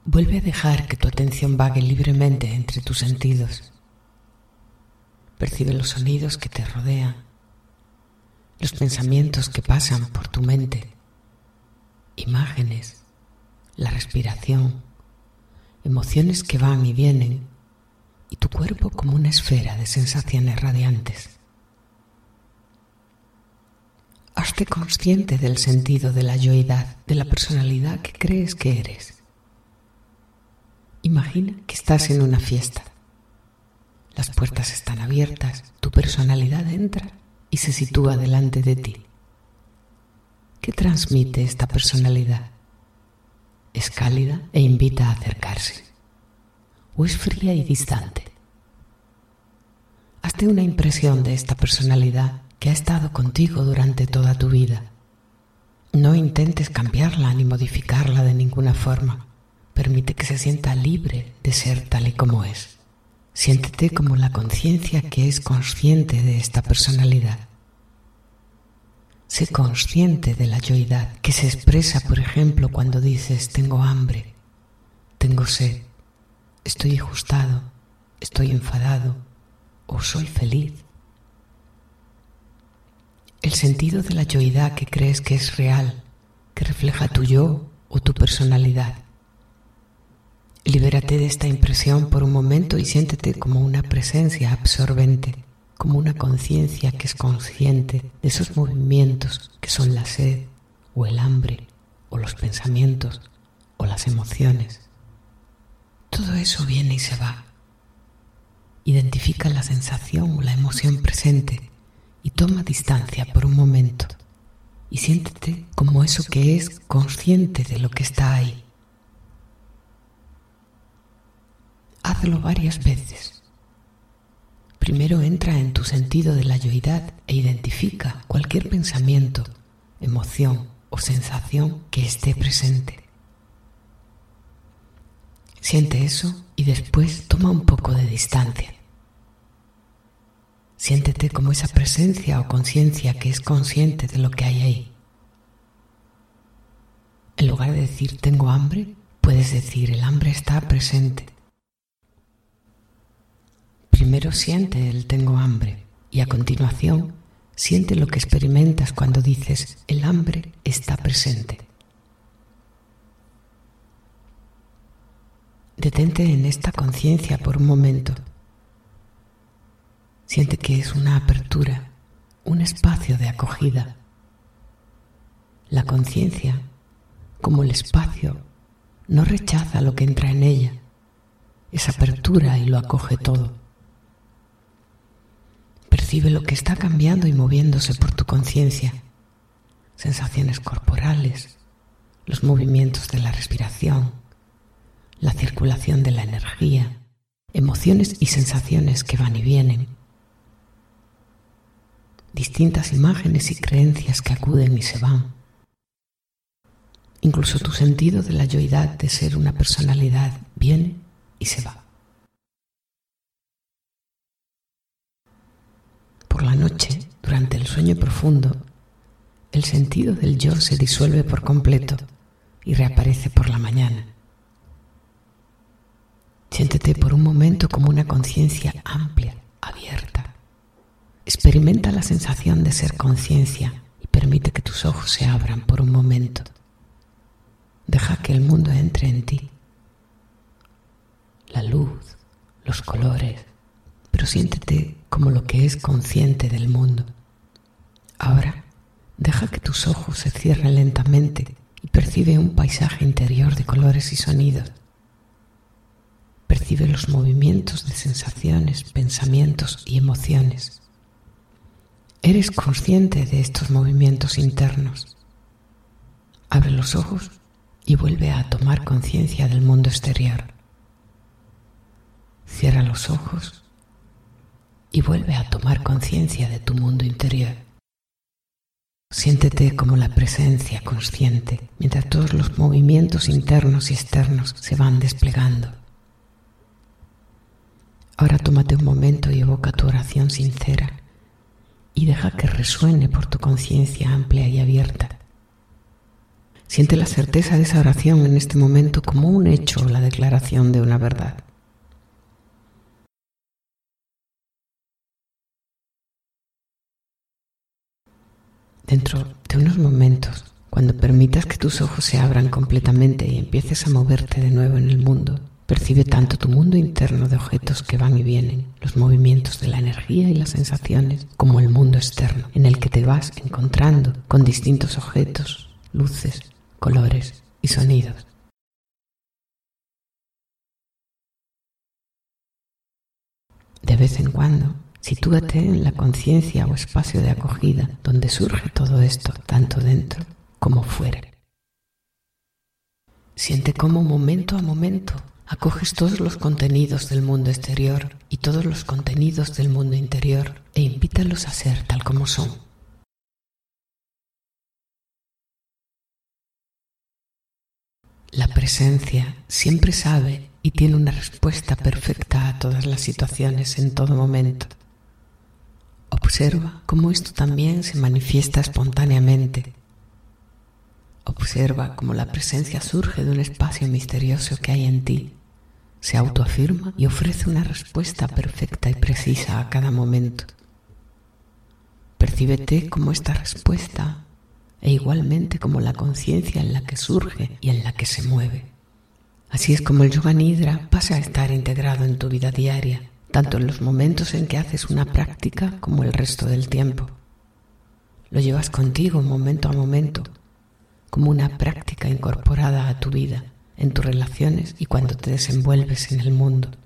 Vuelve a dejar que tu atención vague libremente entre tus sentidos. Percibe los sonidos que te rodean, los pensamientos que pasan por tu mente, imágenes, la respiración, emociones que van y vienen, y tu cuerpo como una esfera de sensaciones radiantes. Hazte consciente del sentido de la yoidad, de la personalidad que crees que eres. Imagina que estás en una fiesta. Las puertas están abiertas, tu personalidad entra y se sitúa delante de ti. ¿Qué transmite esta personalidad? ¿Es cálida e invita a acercarse? ¿O es fría y distante? Hazte una impresión de esta personalidad que ha estado contigo durante toda tu vida. No intentes cambiarla ni modificarla de ninguna forma. Permite que se sienta libre de ser tal y como es. Siéntete como la conciencia que es consciente de esta personalidad. Sé consciente de la yoidad que se expresa, por ejemplo, cuando dices tengo hambre, tengo sed, estoy ajustado, estoy enfadado o soy feliz. El sentido de la yoidad que crees que es real, que refleja tu yo o tu personalidad. Libérate de esta impresión por un momento y siéntete como una presencia absorbente, como una conciencia que es consciente de esos movimientos que son la sed o el hambre o los pensamientos o las emociones. Todo eso viene y se va. Identifica la sensación o la emoción presente y toma distancia por un momento y siéntete como eso que es consciente de lo que está ahí. Hazlo varias veces. Primero entra en tu sentido de la yoidad e identifica cualquier pensamiento, emoción o sensación que esté presente. Siente eso y después toma un poco de distancia. Siéntete como esa presencia o conciencia que es consciente de lo que hay ahí. En lugar de decir tengo hambre, puedes decir el hambre está presente. Primero siente el tengo hambre y a continuación siente lo que experimentas cuando dices el hambre está presente. Detente en esta conciencia por un momento. Siente que es una apertura, un espacio de acogida. La conciencia, como el espacio, no rechaza lo que entra en ella. Es apertura y lo acoge todo. Percibe lo que está cambiando y moviéndose por tu conciencia. Sensaciones corporales, los movimientos de la respiración, la circulación de la energía, emociones y sensaciones que van y vienen. Distintas imágenes y creencias que acuden y se van. Incluso tu sentido de la yoidad de ser una personalidad viene y se va. Por la noche, durante el sueño profundo, el sentido del yo se disuelve por completo y reaparece por la mañana. Siéntete por un momento como una conciencia amplia, abierta. Experimenta la sensación de ser conciencia y permite que tus ojos se abran por un momento. Deja que el mundo entre en ti. La luz, los colores, pero siéntete como lo que es consciente del mundo. Ahora, deja que tus ojos se cierren lentamente y percibe un paisaje interior de colores y sonidos. Percibe los movimientos de sensaciones, pensamientos y emociones. Eres consciente de estos movimientos internos. Abre los ojos y vuelve a tomar conciencia del mundo exterior. Cierra los ojos y vuelve a tomar conciencia de tu mundo interior. Siéntete como la presencia consciente mientras todos los movimientos internos y externos se van desplegando. Ahora tómate un momento y evoca tu oración sincera y deja que resuene por tu conciencia amplia y abierta. Siente la certeza de esa oración en este momento como un hecho o la declaración de una verdad. Dentro de unos momentos, cuando permitas que tus ojos se abran completamente y empieces a moverte de nuevo en el mundo, percibe tanto tu mundo interno de objetos que van y vienen, los movimientos de la energía y las sensaciones, como el mundo externo, en el que te vas encontrando con distintos objetos, luces, colores y sonidos. De vez en cuando, sitúate en la conciencia o espacio de acogida donde surge todo esto, tanto dentro como fuera. Siente cómo momento a momento acoges todos los contenidos del mundo exterior y todos los contenidos del mundo interior e invítalos a ser tal como son. La presencia siempre sabe y tiene una respuesta perfecta a todas las situaciones en todo momento. Observa cómo esto también se manifiesta espontáneamente. Observa cómo la presencia surge de un espacio misterioso que hay en ti, se autoafirma y ofrece una respuesta perfecta y precisa a cada momento. Percíbete como esta respuesta e igualmente como la conciencia en la que surge y en la que se mueve. Así es como el Yoga Nidra pasa a estar integrado en tu vida diaria, tanto en los momentos en que haces una práctica como el resto del tiempo. Lo llevas contigo momento a momento, como una práctica incorporada a tu vida, en tus relaciones y cuando te desenvuelves en el mundo.